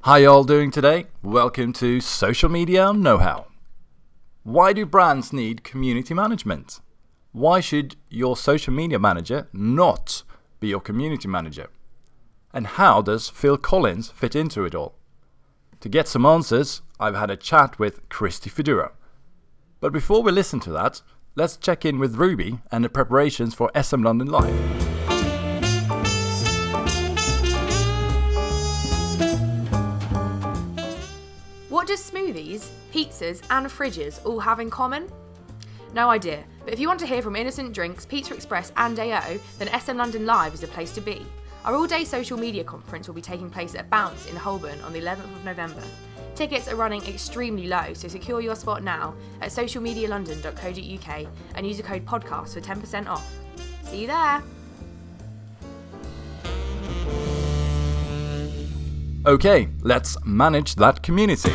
How you all doing today? Welcome to Social Media Know-How. Why do brands need community management? Why should your social media manager not be your community manager? And how does Phil Collins fit into it all? To get some answers, I've had a chat with Christy Fedura. But before we listen to that, let's check in with Ruby and the preparations for SM London Live. What does smoothies, pizzas and fridges all have in common? No idea, but if you want to hear from Innocent Drinks, Pizza Express and AO, then SM London Live is the place to be. Our all-day social media conference will be taking place at Bounce in Holborn on the 11th of November. Tickets are running extremely low, so secure your spot now at socialmedialondon.co.uk and use the code podcast for 10% off. See you there! Okay, let's manage that community.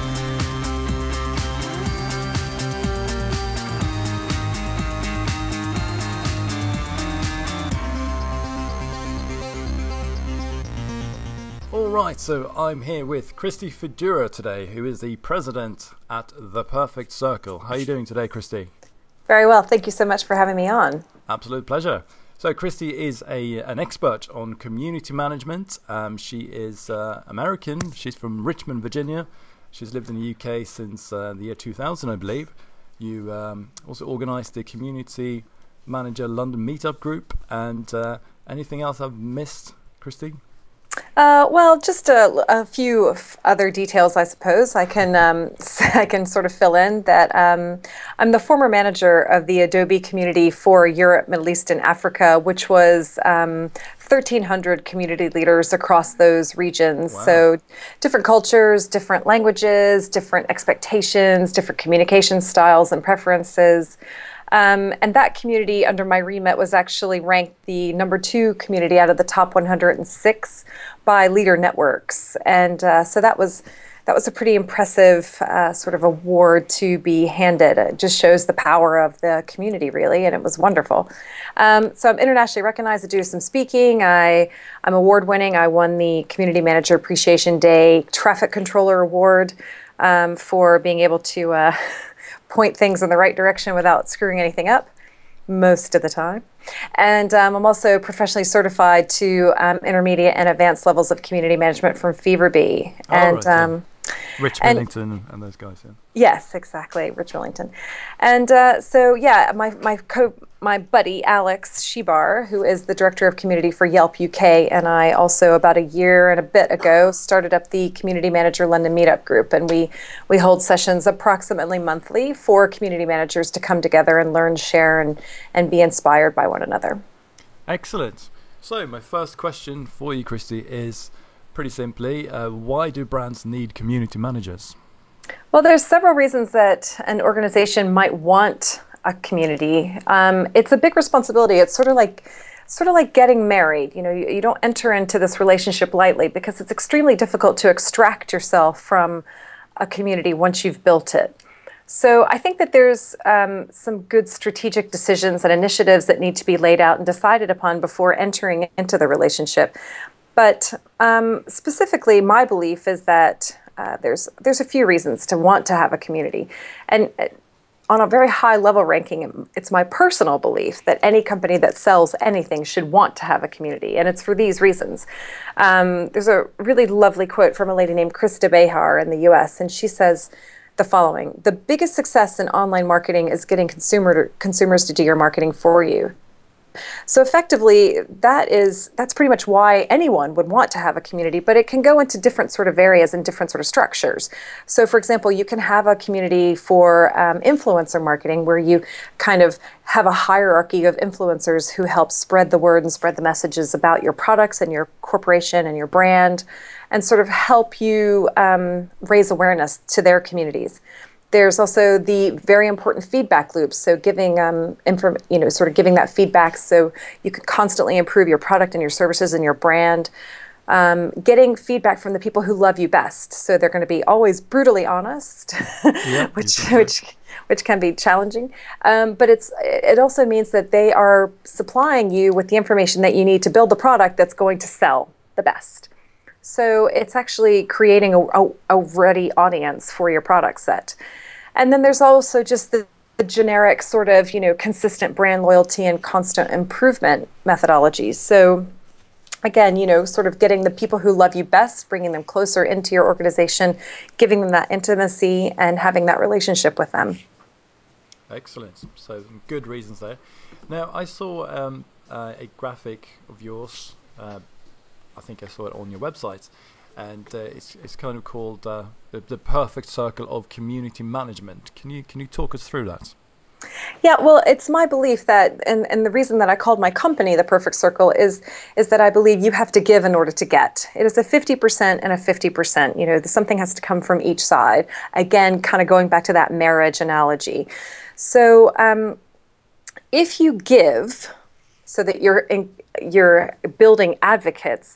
Alright, so I'm here with Christy Fedura today, who is the president at The Perfect Circle. How are you doing today, Christy? Very well, thank you so much for having me on. Absolute pleasure. So Christy is an expert on community management. She is American. She's from Richmond, Virginia. She's lived in the UK since the year 2000, I believe. You also organised the Community Manager London Meetup Group. And anything else I've missed, Christy? Well, just a few other details, I suppose. I can sort of fill in that I'm the former manager of the Adobe community for Europe, Middle East, and Africa, which was 1,300 community leaders across those regions. Wow. So different cultures, different languages, different expectations, different communication styles and preferences. And that community under my remit was actually ranked the number 2 community out of the top 106 by Leader Networks. And so that was a pretty impressive sort of award to be handed. It just shows the power of the community, really, and it was wonderful. So I'm internationally recognized to do some speaking. I'm award-winning. I won the Community Manager Appreciation Day Traffic Controller Award for being able to point things in the right direction without screwing anything up most of the time. And I'm also professionally certified to intermediate and advanced levels of community management from Feverbee. Rich Millington and those guys, yeah. Yes, exactly, Rich Millington. And so, yeah, my buddy, Alex Shebar, who is the Director of Community for Yelp UK, and I also, about a year and a bit ago, started up the Community Manager London Meetup Group, and we hold sessions approximately monthly for community managers to come together and learn, share, and be inspired by one another. Excellent. So my first question for you, Christy, is pretty simply, why do brands need community managers? Well, there's several reasons that an organization might want a community. It's a big responsibility. It's sort of like getting married. You know, you don't enter into this relationship lightly because it's extremely difficult to extract yourself from a community once you've built it. So I think that there's some good strategic decisions and initiatives that need to be laid out and decided upon before entering into the relationship. But specifically, my belief is that there's a few reasons to want to have a community. And on a very high level ranking, it's my personal belief that any company that sells anything should want to have a community. And it's for these reasons. There's a really lovely quote from a lady named Krista Behar in the US, and she says the following: "The biggest success in online marketing is getting consumers to do your marketing for you." So effectively, that's pretty much why anyone would want to have a community, but it can go into different sort of areas and different sort of structures. So for example, you can have a community for influencer marketing where you kind of have a hierarchy of influencers who help spread the word and spread the messages about your products and your corporation and your brand and sort of help you raise awareness to their communities. There's also the very important feedback loops. So giving, sort of giving that feedback so you can constantly improve your product and your services and your brand. Getting feedback from the people who love you best. So they're going to be always brutally honest, Yeah, which can be challenging. But it also means that they are supplying you with the information that you need to build the product that's going to sell the best. So it's actually creating a ready audience for your product set. And then there's also just the generic sort of, consistent brand loyalty and constant improvement methodologies. So again, sort of getting the people who love you best, bringing them closer into your organization, giving them that intimacy and having that relationship with them. Excellent. So some good reasons there. Now, I saw a graphic of yours. I think I saw it on your website, and it's kind of called the perfect circle of community management. Can you talk us through that? Yeah, well, it's my belief that, and the reason that I called my company The Perfect Circle is that I believe you have to give in order to get. It is a 50% and a 50%. Something has to come from each side. Again, kind of going back to that marriage analogy. So if you give so that you're building advocates,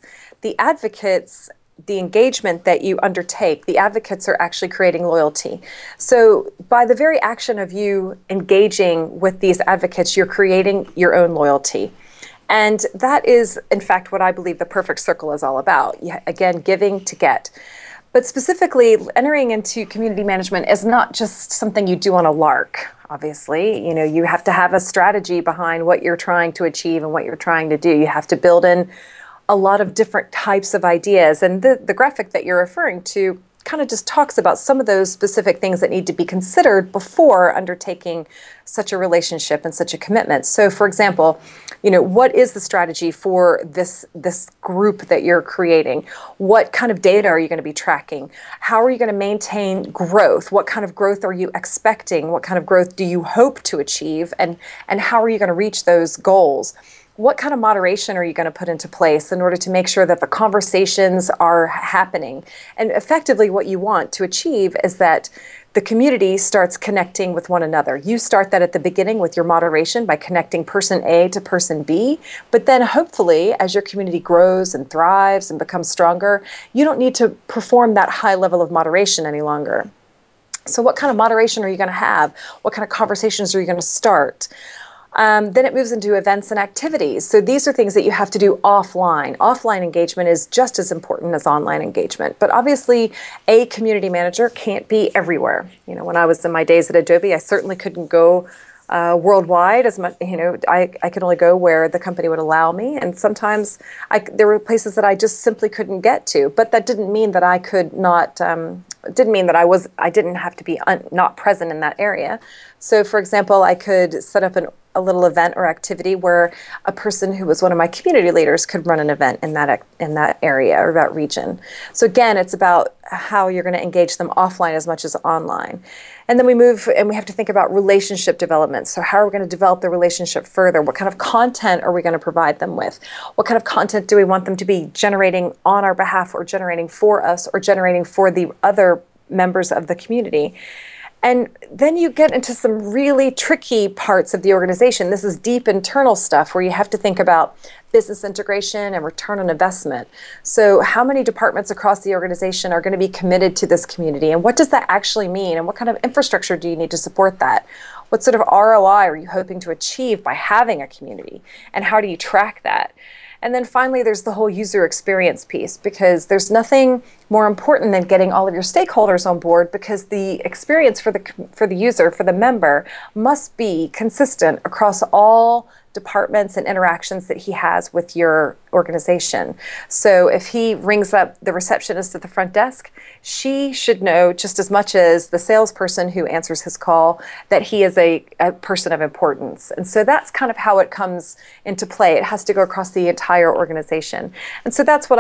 the engagement that you undertake, the advocates are actually creating loyalty. So by the very action of you engaging with these advocates, you're creating your own loyalty. And that is, in fact, what I believe the perfect circle is all about. Again, giving to get. But specifically, entering into community management is not just something you do on a lark, obviously. You have to have a strategy behind what you're trying to achieve and what you're trying to do. You have to build in a lot of different types of ideas. And the graphic that you're referring to kind of just talks about some of those specific things that need to be considered before undertaking such a relationship and such a commitment. So for example, what is the strategy for this group that you're creating? What kind of data are you going to be tracking? How are you going to maintain growth? What kind of growth are you expecting? What kind of growth do you hope to achieve? And how are you going to reach those goals? What kind of moderation are you going to put into place in order to make sure that the conversations are happening? And effectively what you want to achieve is that the community starts connecting with one another. You start that at the beginning with your moderation by connecting person A to person B, but then hopefully as your community grows and thrives and becomes stronger, you don't need to perform that high level of moderation any longer. So what kind of moderation are you going to have? What kind of conversations are you going to start? Then it moves into events and activities. So these are things that you have to do offline. Offline engagement is just as important as online engagement. But obviously, a community manager can't be everywhere. When I was in my days at Adobe, I certainly couldn't go worldwide as much. I could only go where the company would allow me. And sometimes there were places that I just simply couldn't get to. But that didn't mean that I could not. Didn't mean that I didn't have to be not present in that area. So, for example, I could set up a little event or activity where a person who was one of my community leaders could run an event in that area or that region. So again, it's about how you're going to engage them offline as much as online. And then we move and we have to think about relationship development. So how are we going to develop the relationship further? What kind of content are we going to provide them with? What kind of content do we want them to be generating on our behalf or generating for us or generating for the other members of the community? And then you get into some really tricky parts of the organization. This is deep internal stuff where you have to think about business integration and return on investment. So how many departments across the organization are going to be committed to this community? And what does that actually mean? And what kind of infrastructure do you need to support that? What sort of ROI are you hoping to achieve by having a community? And how do you track that? And then finally, there's the whole user experience piece, because there's nothing more important than getting all of your stakeholders on board, because the experience for the user, for the member, must be consistent across all departments and interactions that he has with your organization. So if he rings up the receptionist at the front desk, she should know just as much as the salesperson who answers his call that he is a person of importance. And so that's kind of how it comes into play. It has to go across the entire organization. And so that's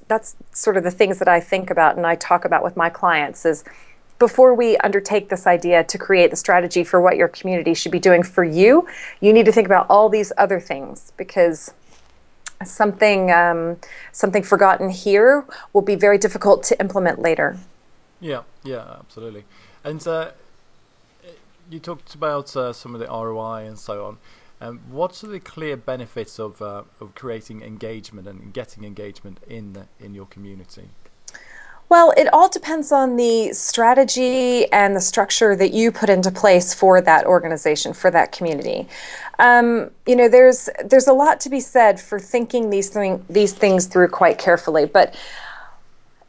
sort of the things that I think about and I talk about with my clients is, before we undertake this idea to create the strategy for what your community should be doing for you, you need to think about all these other things, because something forgotten here will be very difficult to implement later. Yeah, absolutely. And you talked about some of the ROI and so on. What are the clear benefits of creating engagement and getting engagement in your community? Well, it all depends on the strategy and the structure that you put into place for that organization, for that community. There's a lot to be said for thinking these things through quite carefully. But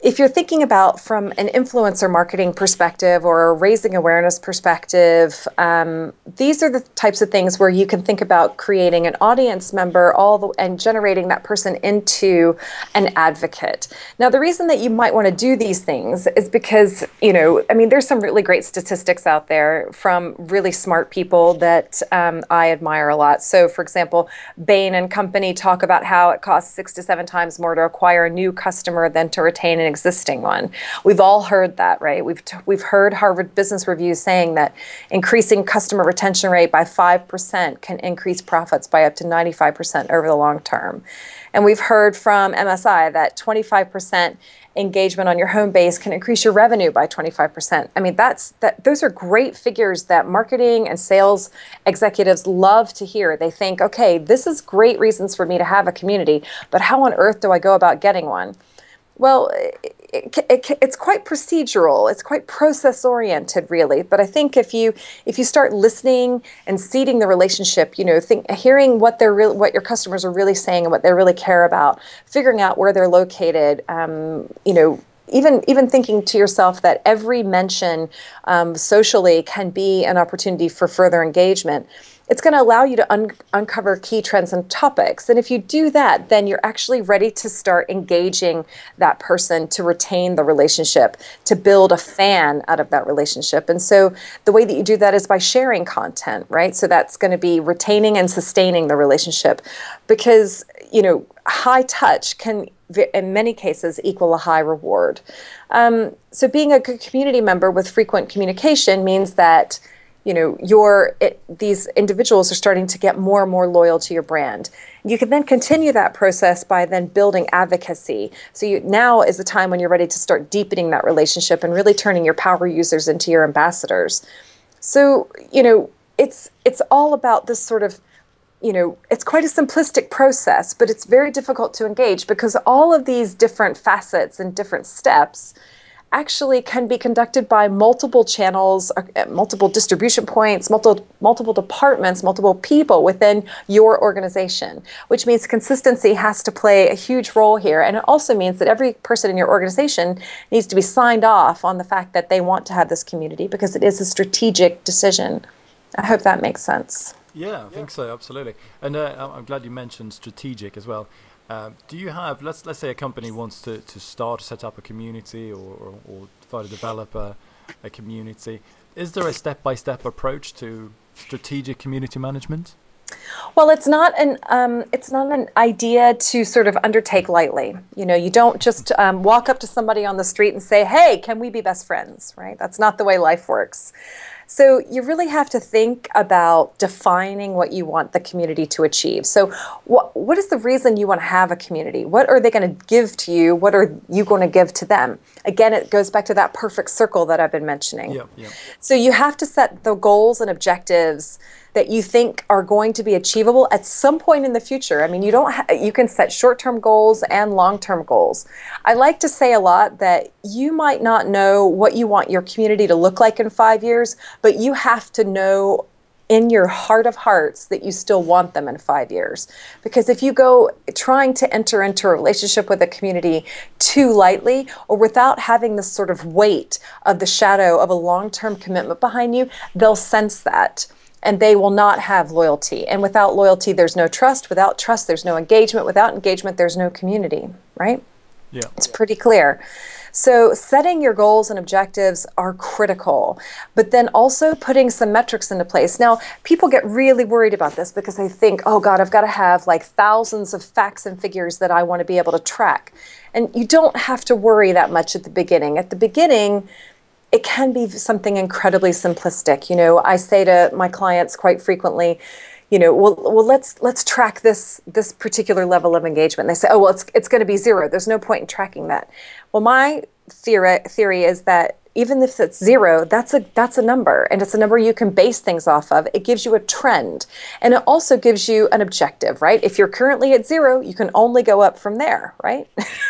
if you're thinking about from an influencer marketing perspective or a raising awareness perspective, these are the types of things where you can think about creating an audience member and generating that person into an advocate. Now, the reason that you might want to do these things is because, there's some really great statistics out there from really smart people that I admire a lot. So, for example, Bain and Company talk about how it costs 6 to 7 times more to acquire a new customer than to retain an existing one. We've all heard that, right? We've heard Harvard Business Review saying that increasing customer retention rate by 5% can increase profits by up to 95% over the long term. And we've heard from MSI that 25% engagement on your home base can increase your revenue by 25%. I mean, those are great figures that marketing and sales executives love to hear. They think, okay, this is great reasons for me to have a community, but how on earth do I go about getting one? Well, it's quite procedural. It's quite process-oriented, really. But I think if you start listening and seeding the relationship, hearing what your customers are really saying and what they really care about, figuring out where they're located, even thinking to yourself that every mention socially can be an opportunity for further engagement. It's going to allow you to uncover key trends and topics. And if you do that, then you're actually ready to start engaging that person to retain the relationship, to build a fan out of that relationship. And so the way that you do that is by sharing content, right? So that's going to be retaining and sustaining the relationship because, high touch can, in many cases, equal a high reward. So being a good community member with frequent communication means that these individuals are starting to get more and more loyal to your brand. You can then continue that process by then building advocacy. So now is the time when you're ready to start deepening that relationship and really turning your power users into your ambassadors. So, it's all about this sort of, it's quite a simplistic process, but it's very difficult to engage because all of these different facets and different steps actually can be conducted by multiple channels, multiple distribution points, multiple departments, multiple people within your organization, which means consistency has to play a huge role here. And it also means that every person in your organization needs to be signed off on the fact that they want to have this community because it is a strategic decision. I hope that makes sense. Yeah, I think so, absolutely. And I'm glad you mentioned strategic as well. Do you have, let's say a company wants to set up a community or try to develop a community. Is there a step-by-step approach to strategic community management? Well, it's not an idea to sort of undertake lightly. You don't just walk up to somebody on the street and say, "Hey, can we be best friends?" Right? That's not the way life works. So you really have to think about defining what you want the community to achieve. So what is the reason you want to have a community? What are they going to give to you? What are you going to give to them? Again, it goes back to that perfect circle that I've been mentioning. Yeah. So you have to set the goals and objectives that you think are going to be achievable at some point in the future. I mean, you can set short-term goals and long-term goals. I like to say a lot that you might not know what you want your community to look like in 5 years, but you have to know in your heart of hearts that you still want them in 5 years. Because if you go trying to enter into a relationship with a community too lightly or without having this sort of weight of the shadow of a long-term commitment behind you, they'll sense that. And they will not have loyalty. And without loyalty, there's no trust. Without trust, there's no engagement. Without engagement, there's no community, right? Yeah. It's pretty clear. So setting your goals and objectives are critical, but then also putting some metrics into place. Now, people get really worried about this because they think, oh God, I've got to have like thousands of facts and figures that I want to be able to track. And you don't have to worry that much at the beginning. At the beginning, it can be something incredibly simplistic. I say to my clients quite frequently, well, let's track this particular level of engagement. And they say, oh, well, it's going to be 0. There's no point in tracking that. Well, my theory is that even if it's 0, that's a number, and it's a number you can base things off of. It gives you a trend, and it also gives you an objective, right? If you're currently at 0, you can only go up from there, right?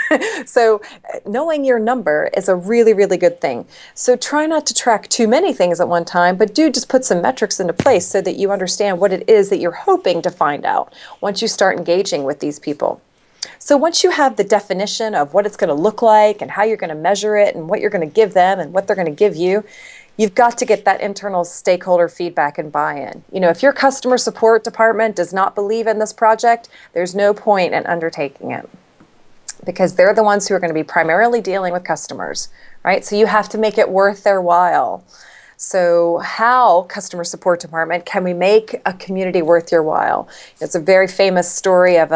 So knowing your number is a really, really good thing. So try not to track too many things at one time, but do just put some metrics into place so that you understand what it is that you're hoping to find out once you start engaging with these people. So once you have the definition of what it's going to look like and how you're going to measure it and what you're going to give them and what they're going to give you, you've got to get that internal stakeholder feedback and buy-in. If your customer support department does not believe in this project, there's no point in undertaking it, because they're the ones who are going to be primarily dealing with customers, right? So you have to make it worth their while. So how, customer support department, can we make a community worth your while? It's a very famous story of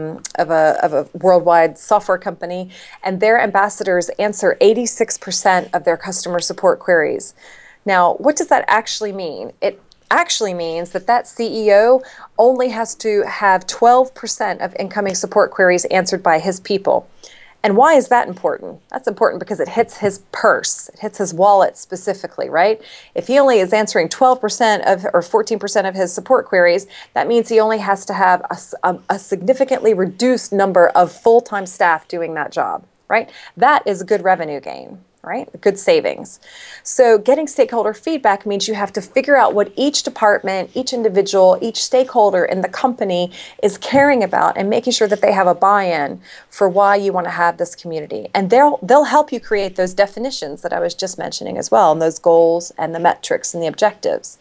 a worldwide software company, and their ambassadors answer 86% of their customer support queries. Now, what does that actually mean? It actually means that CEO only has to have 12% of incoming support queries answered by his people. And why is that important? That's important because it hits his purse. It hits his wallet specifically, right? If he only is answering 12% or 14% of his support queries, that means he only has to have a significantly reduced number of full-time staff doing that job, right? That is a good revenue gain, right? Good savings. So getting stakeholder feedback means you have to figure out what each department, each individual, each stakeholder in the company is caring about, and making sure that they have a buy-in for why you want to have this community. And they'll help you create those definitions that I was just mentioning as well, and those goals and the metrics and the objectives.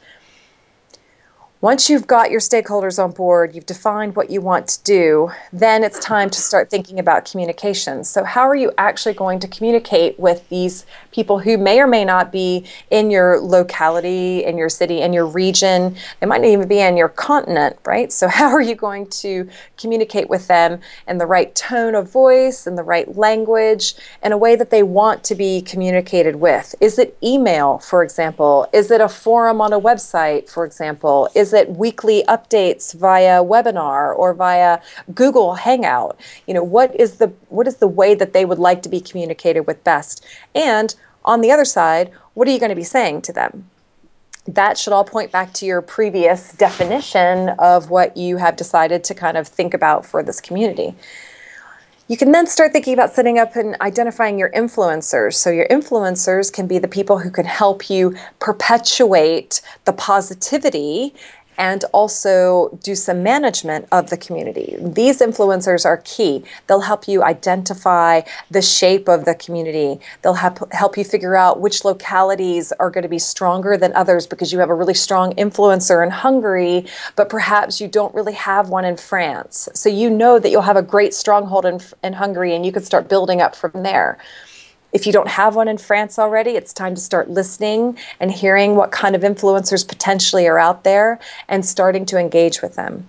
Once you've got your stakeholders on board, you've defined what you want to do, then it's time to start thinking about communications. So how are you actually going to communicate with these people who may or may not be in your locality, in your city, in your region? They might not even be in your continent, right? So how are you going to communicate with them in the right tone of voice, in the right language, in a way that they want to be communicated with? Is it email, for example? Is it a forum on a website, for example? Is it weekly updates via webinar or via Google Hangout? What is the way that they would like to be communicated with best? And on the other side, what are you going to be saying to them? That should all point back to your previous definition of what you have decided to kind of think about for this community. You can then start thinking about setting up and identifying your influencers. So your influencers can be the people who can help you perpetuate the positivity and also do some management of the community. These influencers are key. They'll help you identify the shape of the community. They'll help you figure out which localities are going to be stronger than others because you have a really strong influencer in Hungary, but perhaps you don't really have one in France. So you know that you'll have a great stronghold in Hungary, and you can start building up from there. If you don't have one in France already, it's time to start listening and hearing what kind of influencers potentially are out there and starting to engage with them.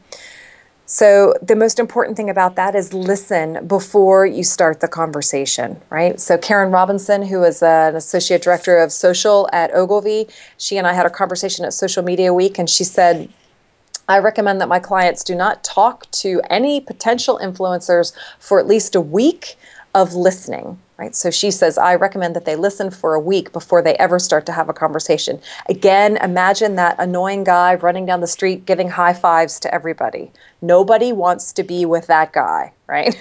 So the most important thing about that is listen before you start the conversation, right? So Karen Robinson, who is an associate director of social at Ogilvy, she and I had a conversation at Social Media Week, and she said, I recommend that my clients do not talk to any potential influencers for at least a week of listening. Right? So she says, I recommend that they listen for a week before they ever start to have a conversation. Again, imagine that annoying guy running down the street giving high fives to everybody. Nobody wants to be with that guy, right?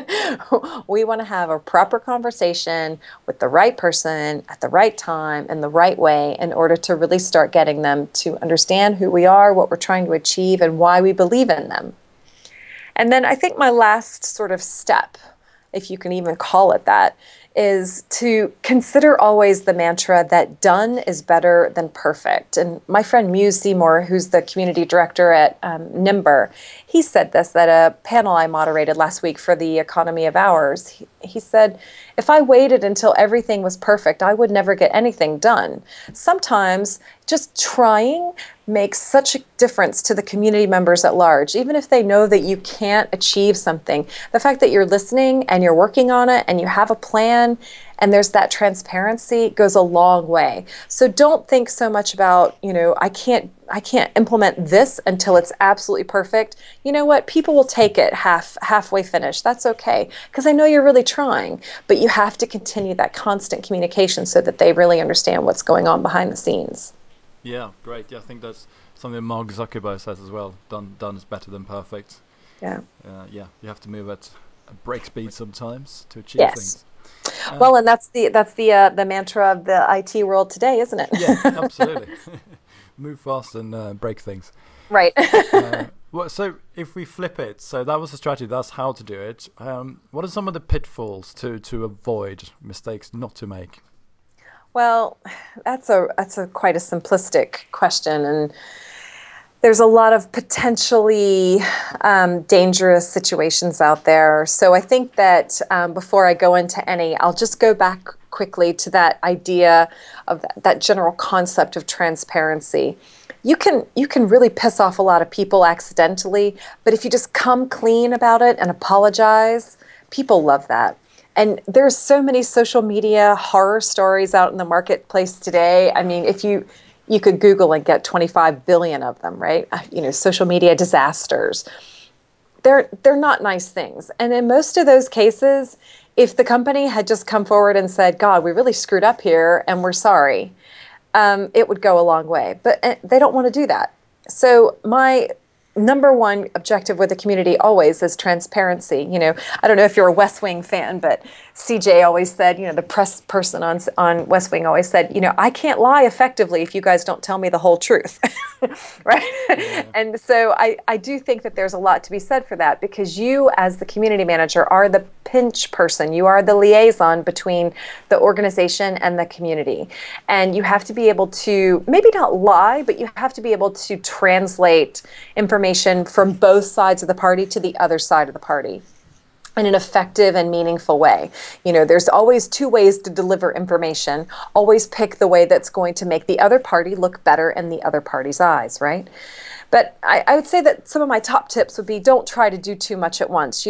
We want to have a proper conversation with the right person at the right time in the right way in order to really start getting them to understand who we are, what we're trying to achieve, and why we believe in them. And then I think my last sort of step, if you can even call it that, is to consider always the mantra that done is better than perfect. And my friend Muse Seymour, who's the community director at Nimber, he said this at a panel I moderated last week for the Economy of Hours. He said, if I waited until everything was perfect, I would never get anything done. Sometimes just trying makes such a difference to the community members at large. Even if they know that you can't achieve something, the fact that you're listening and you're working on it and you have a plan and there's that transparency goes a long way. So don't think so much about, I can't implement this until it's absolutely perfect. You know what? People will take it halfway finished. That's okay, because I know you're really trying, but you have to continue that constant communication so that they really understand what's going on behind the scenes. Yeah, great. Yeah, I think that's something Mark Zuckerberg says as well. Done is better than perfect. Yeah. You have to move at break speed sometimes to achieve things. Well, and that's the mantra of the IT world today, isn't it? Yeah, absolutely. Move fast and break things. Right. Well, so if we flip it, so that was the strategy, that's how to do it. What are some of the pitfalls to avoid, mistakes not to make? Well, that's a quite a simplistic question, and there's a lot of potentially dangerous situations out there. So I think that before I go into any, I'll just go back quickly to that idea of that general concept of transparency. You can really piss off a lot of people accidentally, but if you just come clean about it and apologize, people love that. And there's so many social media horror stories out in the marketplace today. I mean, if you could Google and get 25 billion of them, right? Social media disasters. They're not nice things. And in most of those cases, if the company had just come forward and said, God, we really screwed up here and we're sorry, it would go a long way. But they don't want to do that. So my number one objective with the community always is transparency. I don't know if you're a West Wing fan, but CJ always said, the press person on West Wing always said, I can't lie effectively if you guys don't tell me the whole truth, right? Yeah. And so I do think that there's a lot to be said for that, because you as the community manager are the pinch person. You are the liaison between the organization and the community. And you have to be able to maybe not lie, but you have to be able to translate information from both sides of the party to the other side of the party in an effective and meaningful way. There's always two ways to deliver information. Always pick the way that's going to make the other party look better in the other party's eyes, right? But I would say that some of my top tips would be, don't try to do too much at once.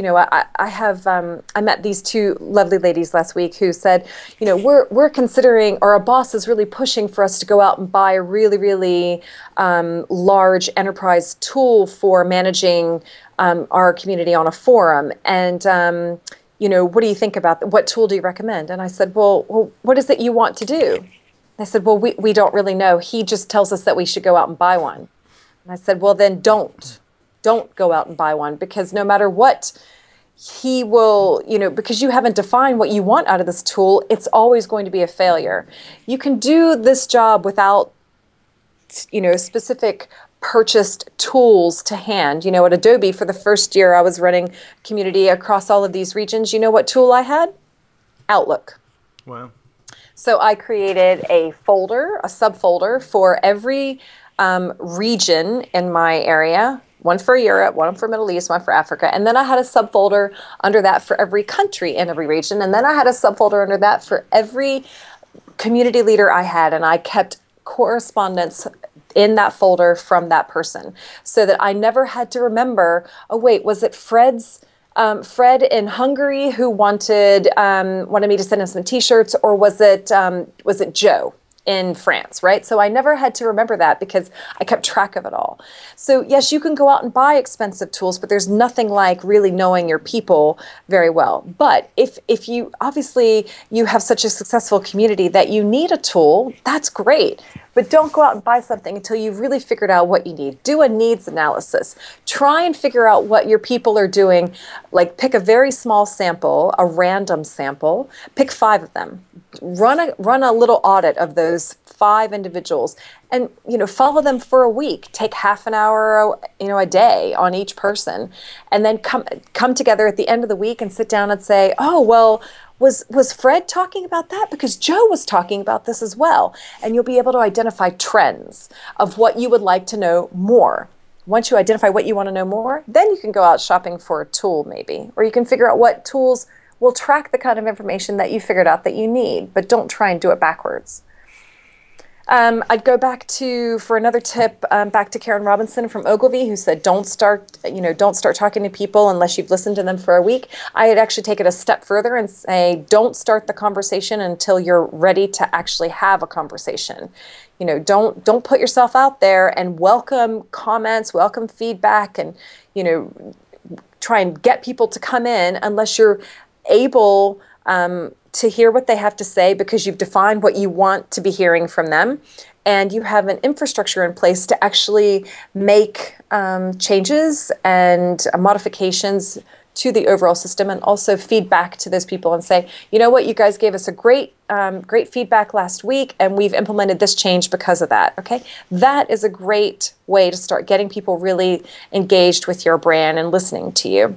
I met these two lovely ladies last week who said, we're considering, or our boss is really pushing for us to go out and buy a really, really large enterprise tool for managing our community on a forum. And, what do you think about that? What tool do you recommend? And I said, well, what is it you want to do? They said, well, we don't really know. He just tells us that we should go out and buy one. And I said, well, then don't go out and buy one, because no matter what he will, because you haven't defined what you want out of this tool, it's always going to be a failure. You can do this job without, specific purchased tools to hand. At Adobe, for the first year I was running community across all of these regions, what tool I had? Outlook. Wow. So I created a subfolder for every region in my area, one for Europe, one for Middle East, one for Africa. And then I had a subfolder under that for every country in every region. And then I had a subfolder under that for every community leader I had. And I kept correspondence in that folder from that person, so that I never had to remember, oh, wait, was it Fred in Hungary who wanted me to send him some T-shirts, or was it Joe in France, right? So I never had to remember that, because I kept track of it all. So yes, you can go out and buy expensive tools, but there's nothing like really knowing your people very well. But if you obviously you have such a successful community that you need a tool, that's great. But don't go out and buy something until you've really figured out what you need. Do a needs analysis. Try and figure out what your people are doing. Like, pick a very small sample, a random sample. Pick 5 of them. Run a little audit of those 5 individuals, and follow them for a week. Take half an hour, a day on each person, and then come together at the end of the week and sit down and say, oh, well, was Fred talking about that? Because Joe was talking about this as well. And you'll be able to identify trends of what you would like to know more. Once you identify what you want to know more, then you can go out shopping for a tool maybe, or you can figure out what tools will track the kind of information that you figured out that you need, but don't try and do it backwards. I'd go back for another tip, back to Karen Robinson from Ogilvy, who said, don't start talking to people unless you've listened to them for a week. I'd actually take it a step further and say, don't start the conversation until you're ready to actually have a conversation. Don't put yourself out there, and welcome comments, welcome feedback, and, try and get people to come in unless you're able to hear what they have to say, because you've defined what you want to be hearing from them, and you have an infrastructure in place to actually make changes and modifications to the overall system, and also feedback to those people and say, you know what, you guys gave us a great feedback last week, and we've implemented this change because of that. Okay, that is a great way to start getting people really engaged with your brand and listening to you.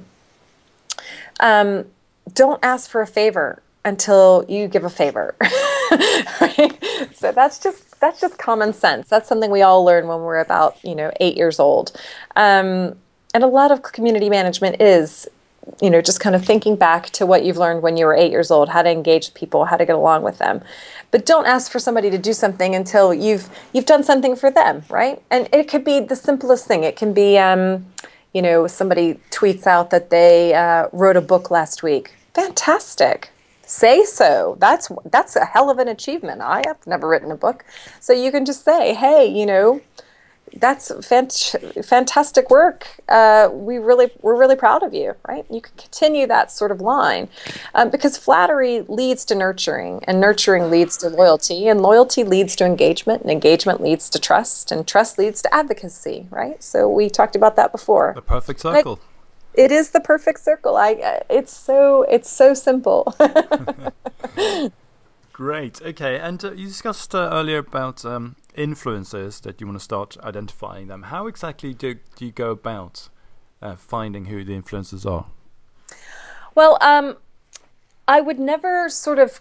Don't ask for a favor until you give a favor. Right? So that's just common sense. That's something we all learn when we're about 8 years old. And a lot of community management is just kind of thinking back to what you've learned when you were 8 years old, how to engage people, how to get along with them. But don't ask for somebody to do something until you've done something for them, right? And it could be the simplest thing. It can be, somebody tweets out that they wrote a book last week. Fantastic. Say so. That's a hell of an achievement. I have never written a book. So you can just say, hey, that's fantastic work. We're really proud of you, right? You can continue that sort of line because flattery leads to nurturing, and nurturing leads to loyalty, and loyalty leads to engagement, and engagement leads to trust, and trust leads to advocacy, right? So we talked about that before. The perfect circle. It is the perfect circle. It's so simple. Great. Okay. And you discussed earlier about influencers that you want to start identifying them. How exactly do you go about finding who the influencers are? Well, I would never sort of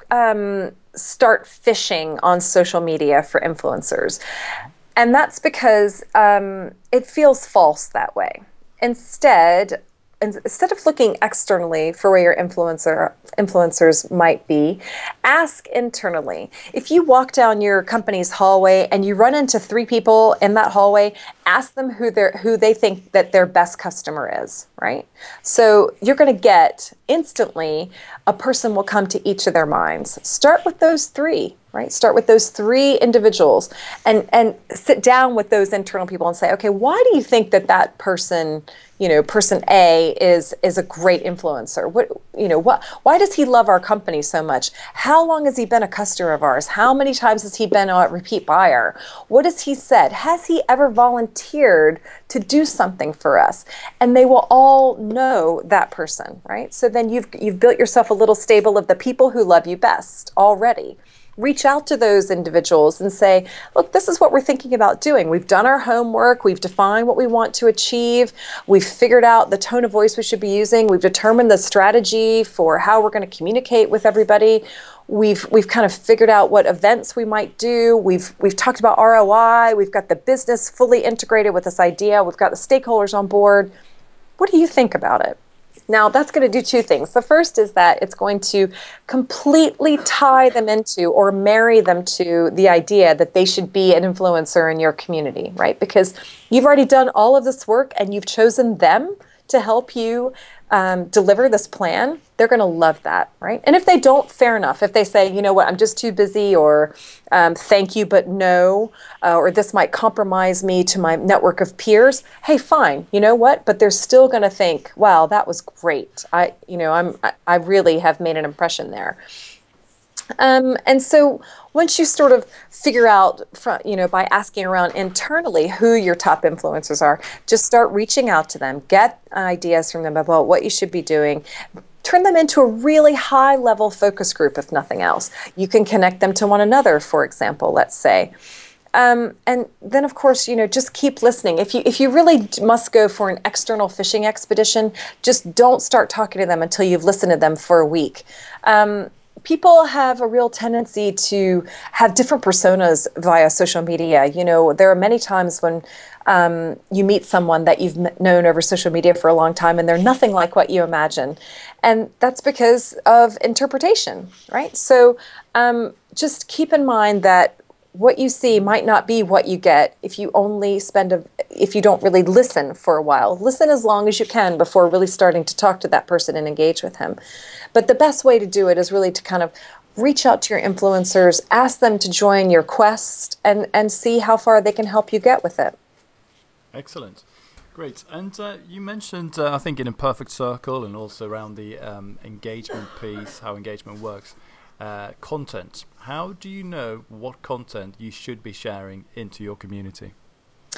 start fishing on social media for influencers. And that's because it feels false that way. Instead of looking externally for where your influencers might be, ask internally. If you walk down your company's hallway and you run into 3 people in that hallway, ask them who they think that their best customer is, right? So you're going to get instantly a person will come to each of their minds. Start with those 3. Right? Start with those 3 individuals and sit down with those internal people and say, okay, why do you think that person, person A is a great influencer? Why does he love our company so much? How long has he been a customer of ours? How many times has he been a repeat buyer? What has he said? Has he ever volunteered to do something for us? And they will all know that person, right? So then you've built yourself a little stable of the people who love you best already. Reach out to those individuals and say, look, this is what we're thinking about doing. We've done our homework. We've defined what we want to achieve. We've figured out the tone of voice we should be using. We've determined the strategy for how we're going to communicate with everybody. We've kind of figured out what events we might do. We've talked about ROI. We've got the business fully integrated with this idea. We've got the stakeholders on board. What do you think about it? Now, that's going to do 2 things. The first is that it's going to completely tie them into or marry them to the idea that they should be an influencer in your community, right? Because you've already done all of this work and you've chosen them to help you deliver this plan. They're going to love that, right? And if they don't, fair enough. If they say, you know what, I'm just too busy, or thank you, but no, or this might compromise me to my network of peers, hey, fine, you know what? But they're still going to think, wow, that was great. I really have made an impression there. And so once you sort of figure out, by asking around internally who your top influencers are, just start reaching out to them, get ideas from them about what you should be doing. Turn them into a really high-level focus group, if nothing else. You can connect them to one another, for example, let's say. And then, of course, just keep listening. If you really must go for an external fishing expedition, just don't start talking to them until you've listened to them for a week. People have a real tendency to have different personas via social media. There are many times when you meet someone that you've known over social media for a long time and they're nothing like what you imagine. And that's because of interpretation, right? So just keep in mind that what you see might not be what you get if you don't really listen for a while. Listen as long as you can before really starting to talk to that person and engage with him. But the best way to do it is really to kind of reach out to your influencers, ask them to join your quest, and see how far they can help you get with it. Excellent. Great. And you mentioned, I think, in a perfect circle and also around the engagement piece, how engagement works, content. How do you know what content you should be sharing into your community?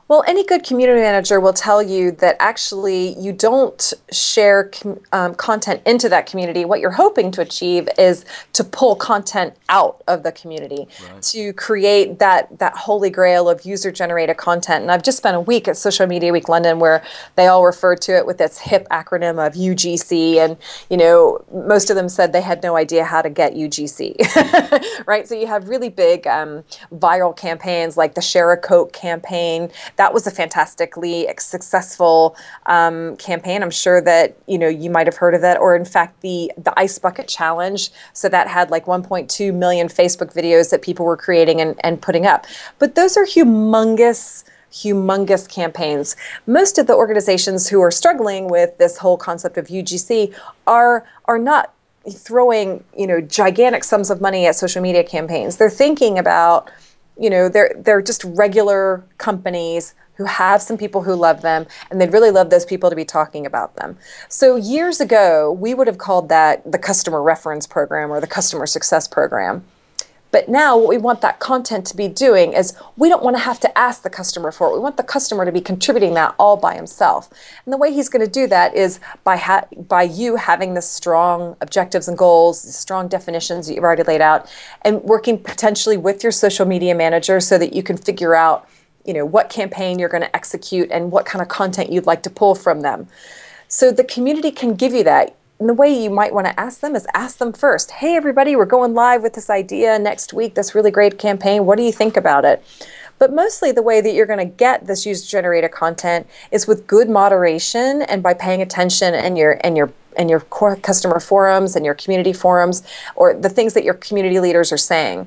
Well, any good community manager will tell you that actually you don't share content into that community. What you're hoping to achieve is to pull content out of the community, right, to create that holy grail of user-generated content. And I've just spent a week at Social Media Week London where they all referred to it with its hip acronym of UGC. And, most of them said they had no idea how to get UGC, right? So you have really big viral campaigns like the Share a Coke campaign. That was a fantastically successful campaign. I'm sure that you might have heard of that, or in fact the Ice Bucket Challenge. So that had like 1.2 million Facebook videos that people were creating and putting up. But those are humongous campaigns. Most of the organizations who are struggling with this whole concept of UGC are not throwing gigantic sums of money at social media campaigns. They're thinking about they're just regular companies who have some people who love them, and they'd really love those people to be talking about them. So years ago, we would have called that the customer reference program or the customer success program. But now what we want that content to be doing is we don't want to have to ask the customer for it. We want the customer to be contributing that all by himself. And the way he's going to do that is by you having the strong objectives and goals, the strong definitions that you've already laid out, and working potentially with your social media manager so that you can figure out what campaign you're going to execute and what kind of content you'd like to pull from them. So the community can give you that. And the way you might want to ask them is ask them first. Hey, everybody, we're going live with this idea next week, this really great campaign. What do you think about it? But mostly the way that you're going to get this user-generated content is with good moderation and by paying attention in your core customer forums and your community forums, or the things that your community leaders are saying.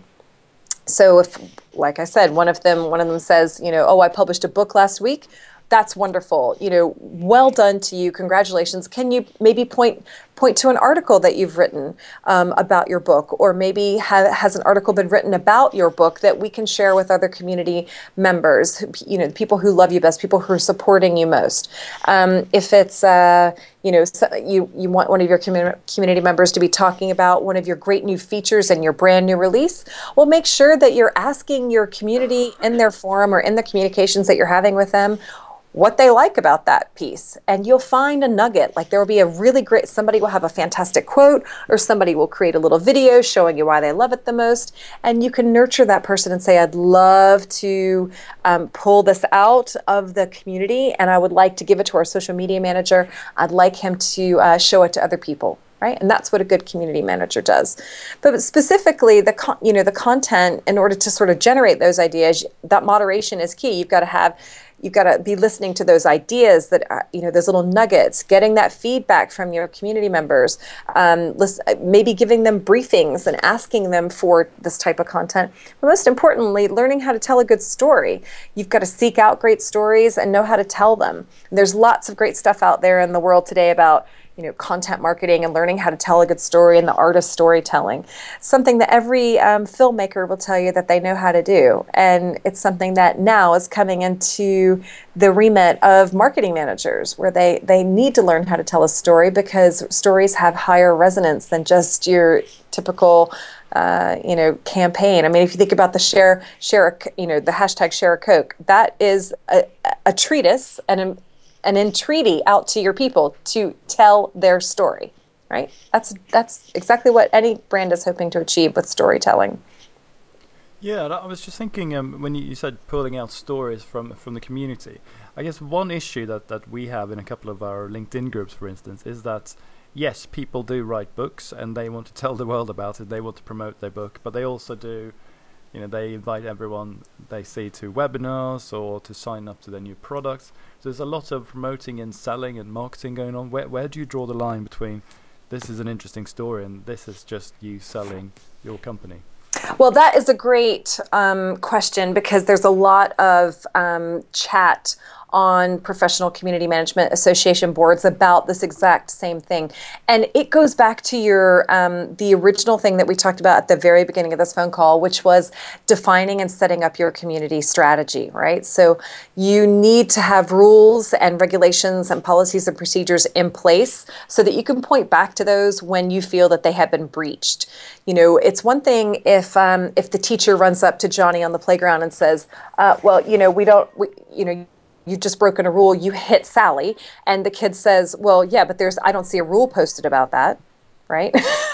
So if, like I said, one of them says, oh, I published a book last week. That's wonderful. Well done to you. Congratulations. Can you maybe point to an article that you've written about your book, or maybe has an article been written about your book that we can share with other community members, people who love you best, people who are supporting you most. If it's, you want one of your community members to be talking about one of your great new features in your brand new release, well, make sure that you're asking your community in their forum or in the communications that you're having with them what they like about that piece. And you'll find a nugget. Like there will be somebody will have a fantastic quote, or somebody will create a little video showing you why they love it the most. And you can nurture that person and say, I'd love to pull this out of the community, and I would like to give it to our social media manager. I'd like him to show it to other people. Right? And that's what a good community manager does. But specifically, the content, in order to sort of generate those ideas, that moderation is key. You've got to be listening to those ideas that are, those little nuggets, getting that feedback from your community members, maybe giving them briefings and asking them for this type of content. But most importantly, learning how to tell a good story. You've got to seek out great stories and know how to tell them. And there's lots of great stuff out there in the world today about content marketing and learning how to tell a good story and the art of storytelling. Something that every filmmaker will tell you that they know how to do. And it's something that now is coming into the remit of marketing managers, where they need to learn how to tell a story, because stories have higher resonance than just your typical campaign. I mean, if you think about the the hashtag Share a Coke, that is a treatise and an entreaty out to your people to tell their story, right? That's exactly what any brand is hoping to achieve with storytelling. Yeah, I was just thinking when you said pulling out stories from the community. I guess one issue that we have in a couple of our LinkedIn groups, for instance, is that yes, people do write books and they want to tell the world about it. They want to promote their book, but they also do. They invite everyone they see to webinars or to sign up to their new products. So there's a lot of promoting and selling and marketing going on. Where do you draw the line between this is an interesting story and this is just you selling your company? Well, that is a great question, because there's a lot of chat on professional community management association boards about this exact same thing. And it goes back to your the original thing that we talked about at the very beginning of this phone call, which was defining and setting up your community strategy, right? So you need to have rules and regulations and policies and procedures in place so that you can point back to those when you feel that they have been breached. You know, it's one thing if the teacher runs up to Johnny on the playground and says, well, you know, you've just broken a rule, you hit Sally. And the kid says, well, yeah, but I don't see a rule posted about that, right?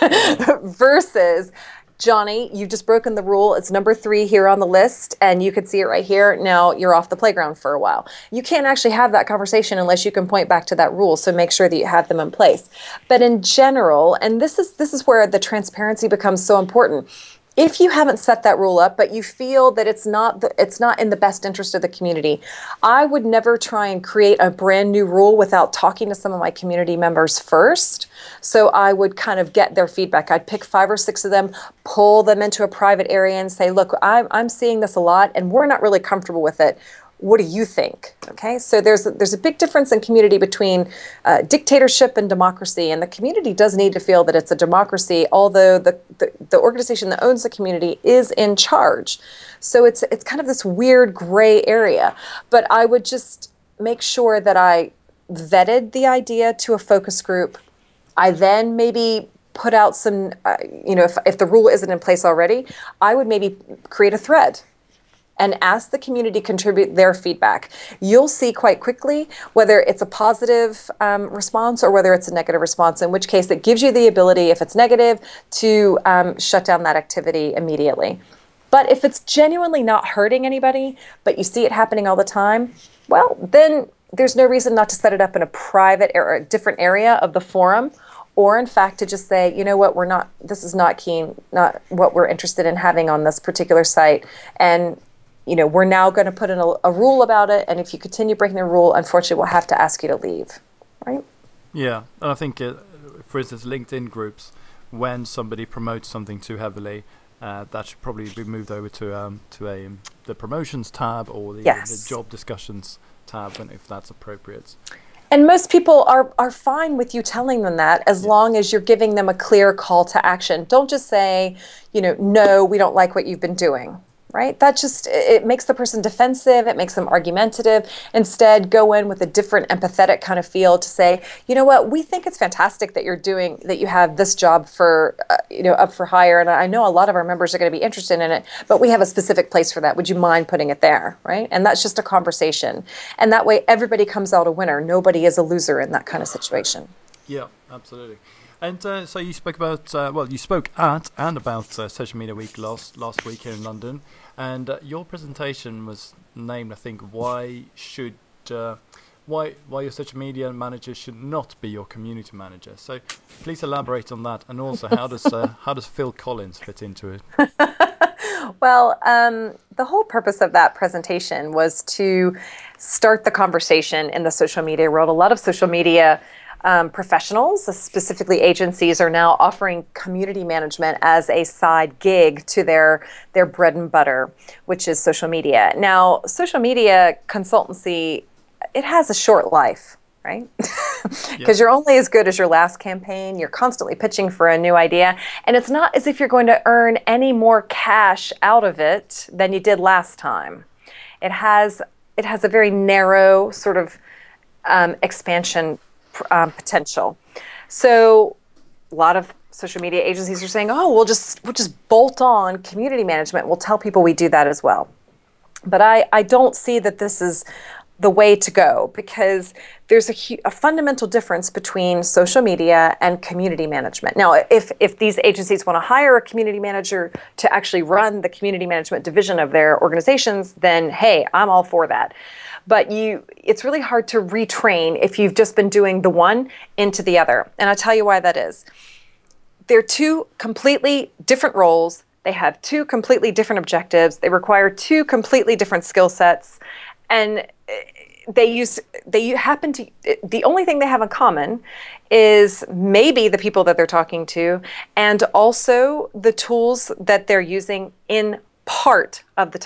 Versus, Johnny, you've just broken the rule. It's number 3 here on the list, and you could see it right here. Now you're off the playground for a while. You can't actually have that conversation unless you can point back to that rule. So make sure that you have them in place. But in general, and this is where the transparency becomes so important. If you haven't set that rule up, but you feel that it's not in the best interest of the community, I would never try and create a brand new rule without talking to some of my community members first. So I would kind of get their feedback. I'd pick 5 or 6 of them, pull them into a private area and say, look, I'm seeing this a lot and we're not really comfortable with it. What do you think? Okay, so there's a big difference in community between dictatorship and democracy, and the community does need to feel that it's a democracy, although the organization that owns the community is in charge. So it's kind of this weird gray area. But I would just make sure that I vetted the idea to a focus group. I then maybe put out some, if the rule isn't in place already, I would maybe create a thread and ask the community to contribute their feedback. You'll see quite quickly whether it's a positive response or whether it's a negative response, in which case it gives you the ability, if it's negative, to shut down that activity immediately. But if it's genuinely not hurting anybody, but you see it happening all the time, well, then there's no reason not to set it up in a private or a different area of the forum, or in fact to just say, you know what, this is not what we're interested in having on this particular site. And you know, we're now going to put in a rule about it, and if you continue breaking the rule, unfortunately, we'll have to ask you to leave, right? Yeah, and I think, for instance, LinkedIn groups, when somebody promotes something too heavily, that should probably be moved over to the promotions tab or the job discussions tab, if that's appropriate. And most people are fine with you telling them that as long as you're giving them a clear call to action. Don't just say, no, we don't like what you've been doing. Right? It makes the person defensive. It makes them argumentative. Instead, go in with a different empathetic kind of feel to say, you know what, we think it's fantastic that you have this job for, up for hire. And I know a lot of our members are going to be interested in it, but we have a specific place for that. Would you mind putting it there? Right? And that's just a conversation. And that way everybody comes out a winner. Nobody is a loser in that kind of situation. Yeah, absolutely. And so you spoke about, you spoke at and about Social Media Week last week here in London, and your presentation was named, I think, why your social media manager should not be your community manager. So please elaborate on that, and also how does Phil Collins fit into it? Well, the whole purpose of that presentation was to start the conversation in the social media world. A lot of social media professionals, specifically agencies, are now offering community management as a side gig to their bread and butter, which is social media. Now, social media consultancy, it has a short life, right? Because you're only as good as your last campaign. You're constantly pitching for a new idea. And it's not as if you're going to earn any more cash out of it than you did last time. It has a very narrow sort of expansion potential. So a lot of social media agencies are saying, oh, we'll just bolt on community management. We'll tell people we do that as well. But I don't see that this is the way to go, because there's a fundamental difference between social media and community management. Now, if these agencies want to hire a community manager to actually run the community management division of their organizations, then hey, I'm all for that. But it's really hard to retrain if you've just been doing the one into the other. And I'll tell you why that is. They're 2 completely different roles. They have 2 completely different objectives. They require 2 completely different skill sets. And the only thing they have in common is maybe the people that they're talking to, and also the tools that they're using in part of the time.